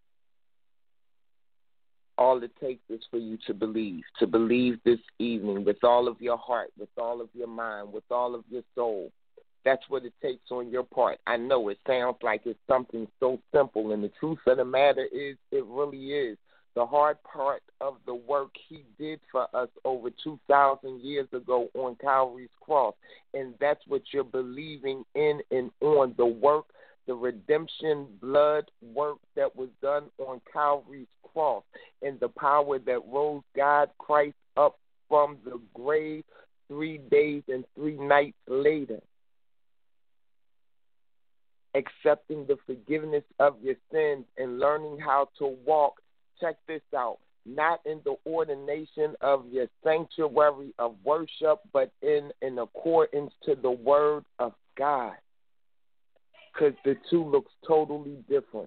All it takes is for you to believe this evening with all of your heart, with all of your mind, with all of your soul. That's what it takes on your part. I know it sounds like it's something so simple, and the truth of the matter is it really is. The hard part of the work he did for us over 2,000 years ago on Calvary's cross, and that's what you're believing in and on, the work, the redemption blood work that was done on Calvary's cross, and the power that rose God Christ up from the grave 3 days and 3 nights later. Accepting the forgiveness of your sins and learning how to walk, check this out, not in the ordination of your sanctuary of worship, but in accordance to the word of God. Because the two looks totally different.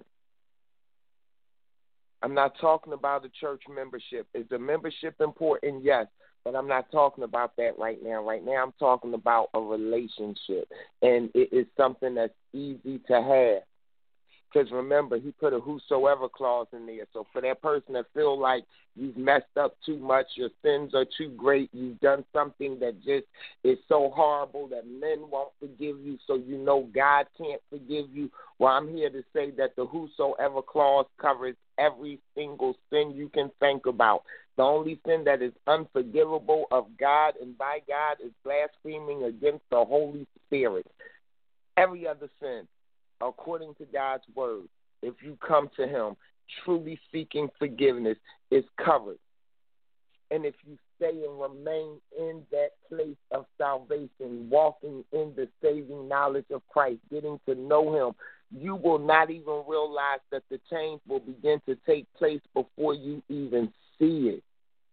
I'm not talking about a church membership. Is the membership important? Yes. But I'm not talking about that right now. Right now I'm talking about a relationship. And it is something that's easy to have. Because remember, he put a whosoever clause in there. So for that person that feel like you've messed up too much, your sins are too great, you've done something that just is so horrible that men won't forgive you, so you know God can't forgive you. Well, I'm here to say that the whosoever clause covers every single sin you can think about. The only sin that is unforgivable of God and by God is blaspheming against the Holy Spirit. Every other sin, according to God's word, if you come to him truly seeking forgiveness, is covered. And if you stay and remain in that place of salvation, walking in the saving knowledge of Christ, getting to know him, you will not even realize that the change will begin to take place before you even see it.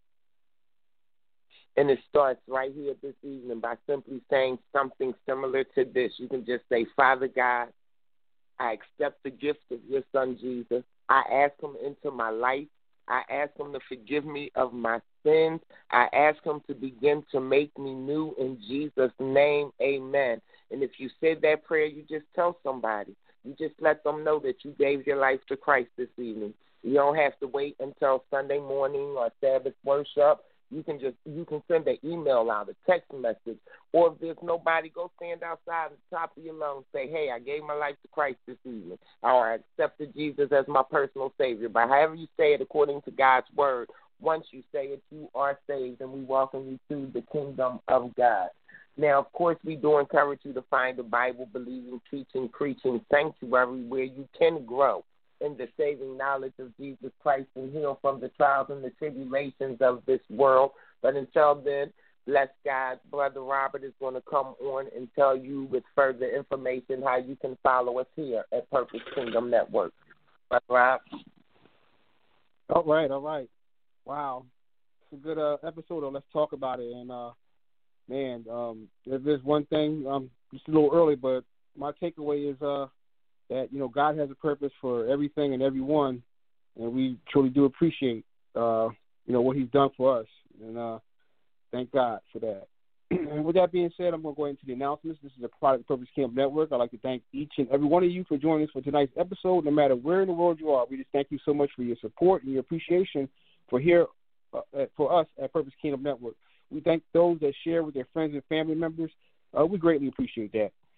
And it starts right here this evening by simply saying something similar to this. You can just say, Father God, I accept the gift of your Son, Jesus. I ask him into my life. I ask him to forgive me of my sins. I ask him to begin to make me new in Jesus' name. Amen. And if you said that prayer, you just tell somebody. You just let them know that you gave your life to Christ this evening. You don't have to wait until Sunday morning or Sabbath worship. You can send an email out, a text message, or if there's nobody, go stand outside at the top of your lungs and say, hey, I gave my life to Christ this evening, or I accepted Jesus as my personal Savior. But however you say it according to God's word, once you say it, you are saved, and we welcome you to the kingdom of God. Now, of course, we do encourage you to find a Bible-believing, teaching, preaching sanctuary where you can grow in the saving knowledge of Jesus Christ and heal from the trials and the tribulations of this world. But until then, bless God. Brother Robert is going to come on and tell you with further information how you can follow us here at Purpose Kingdom Network. Brother Rob? All right. Wow. It's a good episode. Let's talk about it. And, if there's one thing, just a little early, but my takeaway is that, God has a purpose for everything and everyone, and we truly do appreciate, what he's done for us, and thank God for that. And with that being said, I'm going to go into the announcements. This is a part of the Purpose Kingdom Network. I'd like to thank each and every one of you for joining us for tonight's episode, no matter where in the world you are. We just thank you so much for your support and your appreciation for us at Purpose Kingdom Network. We thank those that share with their friends and family members. We greatly appreciate that.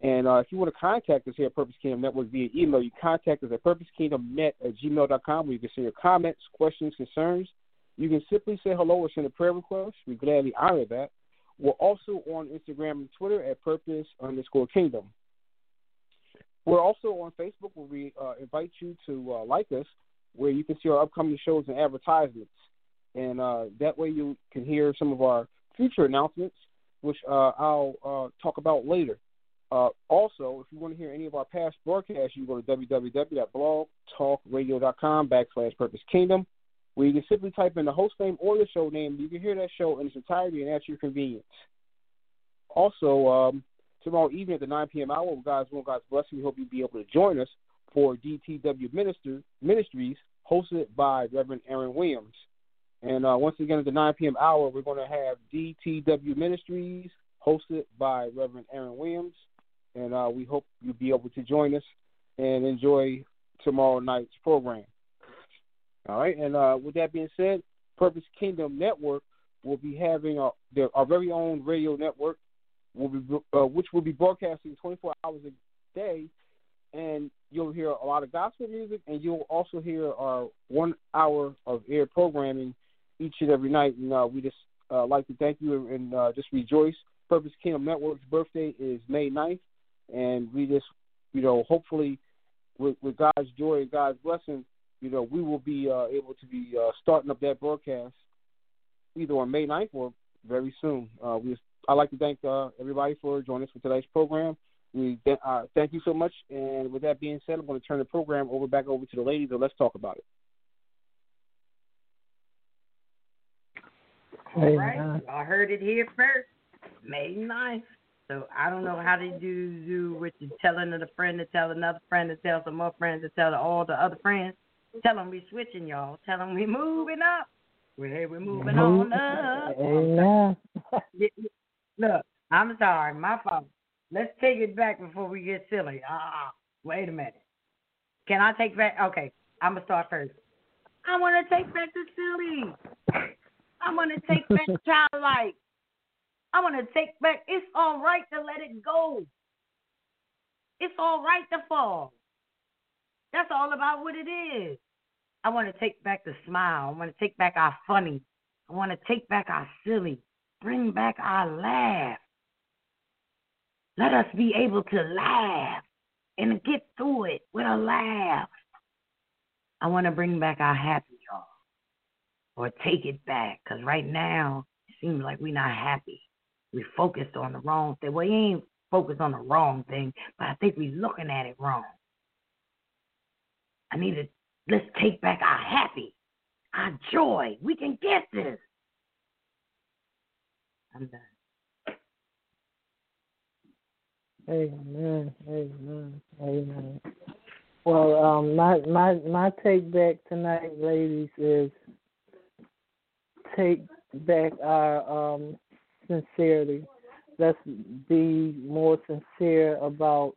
And if you want to contact us here at Purpose Kingdom Network via email, you contact us at purposekingdomnet@gmail.com, where you can send your comments, questions, concerns. You can simply say hello or send a prayer request. We gladly honor that. We're also on Instagram and Twitter at Purpose_Kingdom. We're also on Facebook, where we invite you to like us, where you can see our upcoming shows and advertisements. And that way you can hear some of our future announcements, which I'll talk about later. Also, if you want to hear any of our past broadcasts, you can go to www.blogtalkradio.com/Purpose Kingdom, where you can simply type in the host name or the show name. You can hear that show in its entirety and at your convenience. Also, tomorrow evening at the 9 p.m. hour, God's blessing, we hope you'll be able to join us for DTW Ministries, hosted by Reverend Aaron Williams. And once again, at the 9 p.m. hour, we're going to have DTW Ministries, hosted by Reverend Aaron Williams. And we hope you'll be able to join us and enjoy tomorrow night's program. All right, and with that being said, Purpose Kingdom Network will be having our very own radio network, which will be broadcasting 24 hours a day, and you'll hear a lot of gospel music, and you'll also hear our 1 hour of air programming each and every night. And we just like to thank you and just rejoice. Purpose Kingdom Network's birthday is May 9th, and we just, hopefully with God's joy and God's blessing, we will be able to be starting up that broadcast either on May 9th or very soon. I'd like to thank everybody for joining us for today's program. We thank you so much. And with that being said, I'm going to turn the program back over to the ladies, and let's talk about it. All right. I heard it here first. May 9th. So I don't know how they do what you're telling a friend to tell another friend to tell some more friends to tell all the other friends. Tell them we switching, y'all. Tell them we moving up. We're moving on up. Amen. Look, I'm sorry. My fault. Let's take it back before we get silly. Wait a minute. Can I take back? Okay, I'm going to start first. I want to take back the silly. I want to take back childlike. I want to take back, it's all right to let it go. It's all right to fall. That's all about what it is. I want to take back the smile. I want to take back our funny. I want to take back our silly. Bring back our laugh. Let us be able to laugh and get through it with a laugh. I want to bring back our happy, y'all. Or take it back, because right now it seems like we're not happy. We focused on the wrong thing. Well, you ain't focused on the wrong thing, but I think we're looking at it wrong. Let's take back our happy, our joy. We can get this. I'm done. Amen. Amen. Amen. Well, my take back tonight, ladies, is take back our sincerity. Let's be more sincere about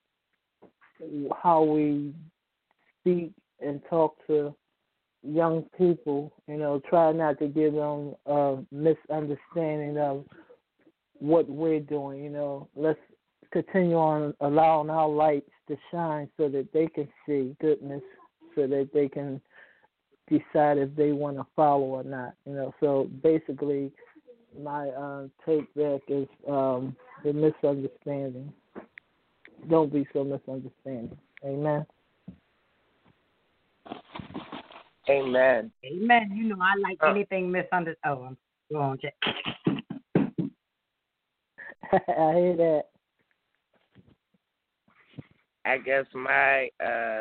how we speak and talk to young people. Try not to give them a misunderstanding of what we're doing. Let's continue on allowing our lights to shine so that they can see goodness, so that they can decide if they want to follow or not. So basically, my take back is the misunderstanding. Don't be so misunderstanding. Amen. Amen. Amen. I like anything misunderstood. Oh, go on, Jack. I hear that. I guess my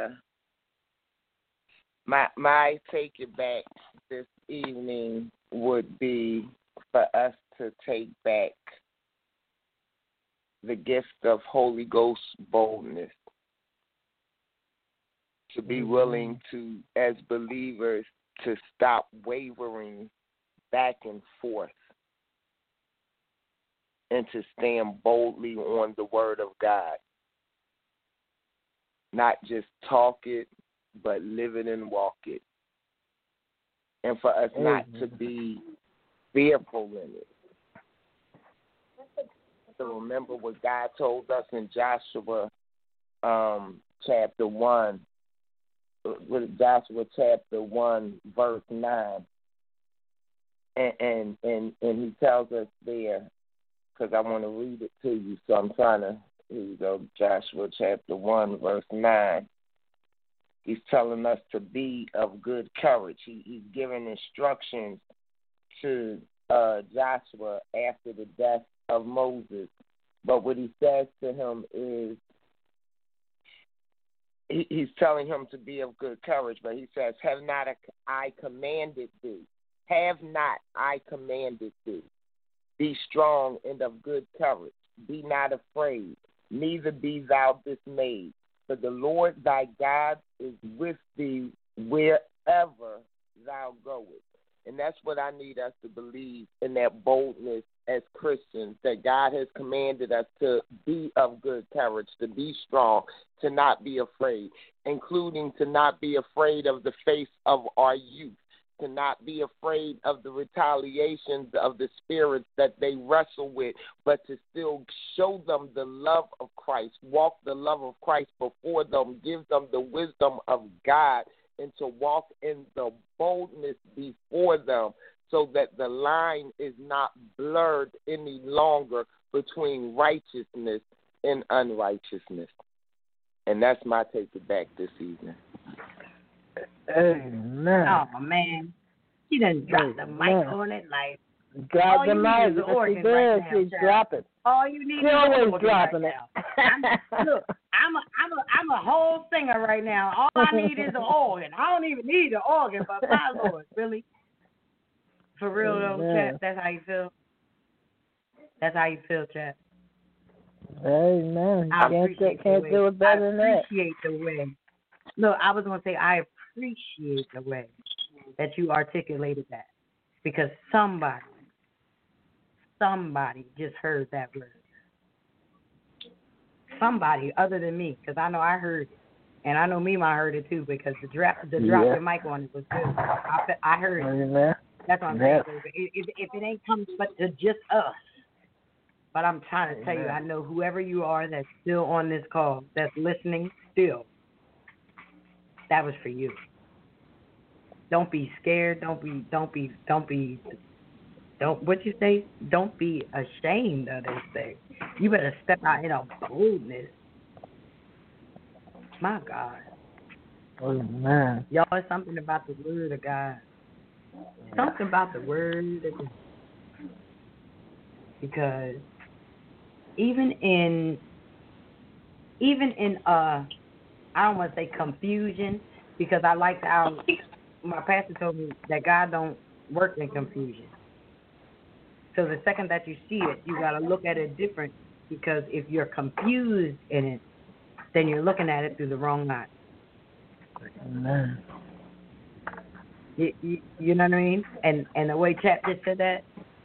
take it back this evening would be for us to take back the gift of Holy Ghost boldness, to be willing to, as believers, to stop wavering back and forth and to stand boldly on the word of God. Not just talk it, but live it and walk it. And for us not to be fearful in it. to remember what God told us in Joshua chapter 1, Joshua chapter 1, verse 9. And he tells us there, because I want to read it to you, so I'm trying to, here you go, Joshua chapter 1, verse 9. He's telling us to be of good courage. He's giving instructions to Joshua after the death of Moses. But what he says to him is, he's telling him to be of good courage, but he says, have not I commanded thee? Have not I commanded thee? Be strong and of good courage. Be not afraid, neither be thou dismayed. For the Lord thy God is with thee wherever thou goest. And that's what I need us to believe, in that boldness as Christians, that God has commanded us to be of good courage, to be strong, to not be afraid, including to not be afraid of the face of our youth, to not be afraid of the retaliations of the spirits that they wrestle with, but to still show them the love of Christ, walk the love of Christ before them, give them the wisdom of God, and to walk in the boldness before them, so that the line is not blurred any longer between righteousness and unrighteousness. And that's my take it back this evening. Amen. Oh, man. She done dropped the mic on it like, drop the you mic. need is the Yes, organ she right did. now, She child. drop it. All you need She is the always organ dropping right it. now. Look, I'm a whole singer right now. All I need is an organ. I don't even need an organ, but my Lord, really? For real though, Chat, that's how you feel? That's how you feel, Chat? Amen. I Can't do it better than that. I appreciate the way. Look, I was going to say I appreciate the way that you articulated that, because somebody just heard that word. Somebody other than me, because I know I heard it. And I know Mima heard it too, because the drop the mic on it was good. I heard it. Amen. That's what I'm saying. If it ain't come but to just us, but I'm trying to tell you, I know whoever you are that's still on this call, that's listening still, that was for you. Don't be scared. Don't what you say? Don't be ashamed of this thing. You better step out in a boldness. My God. Amen. Y'all, it's something about the word of God. Something about the word of God. Because even in I don't want to say confusion, because I like how my pastor told me that God don't work in confusion. So the second that you see it, you got to look at it different, because if you're confused in it, then you're looking at it through the wrong eyes. Amen. You know what I mean? And the way Chap just said that,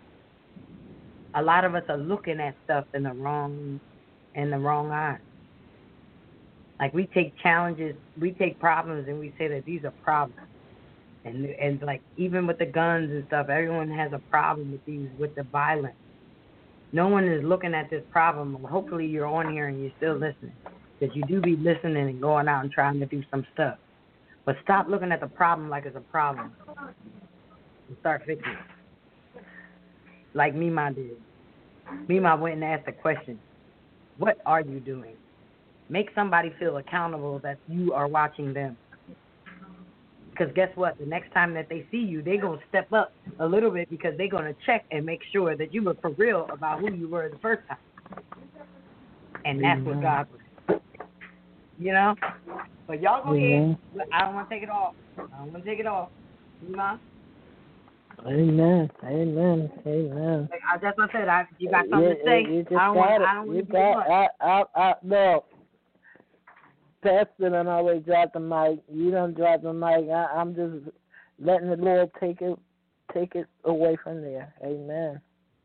a lot of us are looking at stuff in the wrong eyes. Like we take challenges, we take problems, and we say that these are problems. And like even with the guns and stuff, everyone has a problem with the violence. No one is looking at this problem. Hopefully you're on here and you're still listening, because you do be listening and going out and trying to do some stuff. But stop looking at the problem like it's a problem and start fixing it. Like Mima did. Mima went and asked the question, what are you doing? Make somebody feel accountable that you are watching them. Because guess what? The next time that they see you, they're going to step up a little bit, because they're going to check and make sure that you were for real about who you were the first time. And that's what God was. You know? But y'all go ahead. I don't want to take it off. You know? Amen. Amen. Amen. That's what I said. You got something to say? You just I don't want to do much. No. Pastor done always drop the mic. You done drop the mic. I'm just letting the Lord take it away from there. Amen.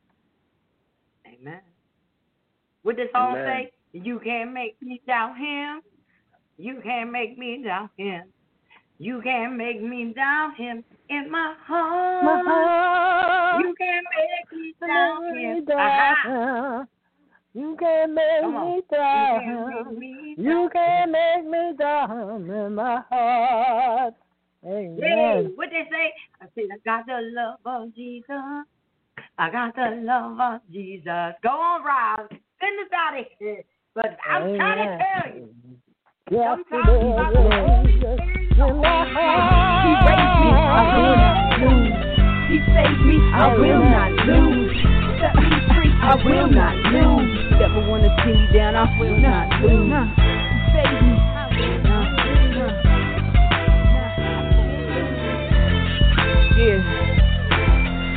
Amen. What does song say? You can't make me doubt him. You can't make me doubt him. You can't make me doubt him in my heart. You can't make me doubt him. You can't make me down. You can't make me down in my heart. Amen. Yay. What they say? I said, I got the love of Jesus. I got the love of Jesus. Go on, Rob. Send us out of here. But I'm trying to tell you. Sometimes He raised me, I will not lose. He saved me, I will not lose. Set me free, I will not lose. Never wanna see me down, I will not lose.